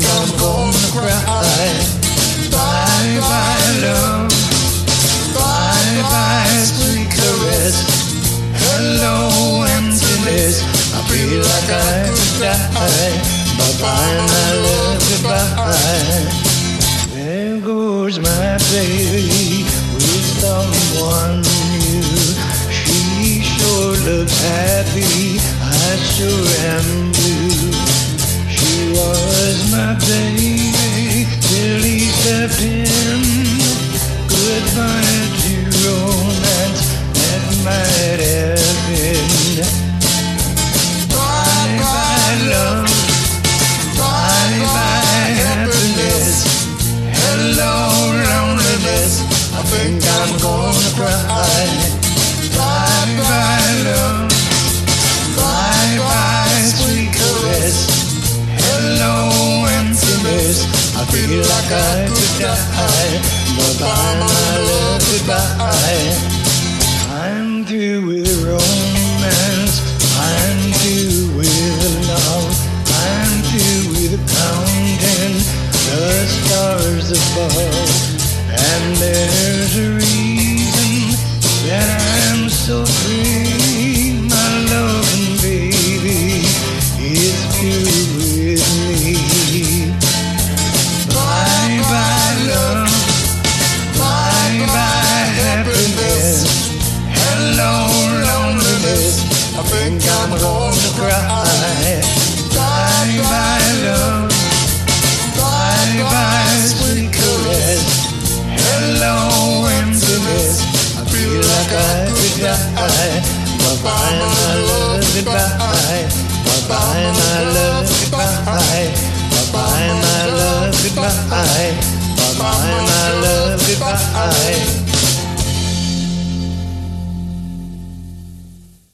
I'm gonna cry. Bye bye love, bye bye sweet caress. Hello emptiness, I feel like I could die. Bye bye my love, goodbye. There goes my baby with someone new. She sure looks happy, I sure am blue. She was my baby till he stepped in. Goodbye to romance that might have been. Bye bye love, bye bye happiness. Hello loneliness, I think I'm gonna cry. Bye bye love, bye bye sweet caress. Hello emptiness, I feel like I could die. Bye bye my love, goodbye. I'm through with romance, I'm through with love, I'm through with counting the stars above. And there's a reason that I'm so free. My loving baby is through with me. Bye bye love, bye bye happiness. Hello loneliness, I think I'm gonna cry. Bye bye love, bye bye sweet caress. Hello emptiness, I feel like I could die. Bye bye my love, goodbye. Bye bye my love, goodbye. Bye bye my love, goodbye. Bye bye my love, goodbye.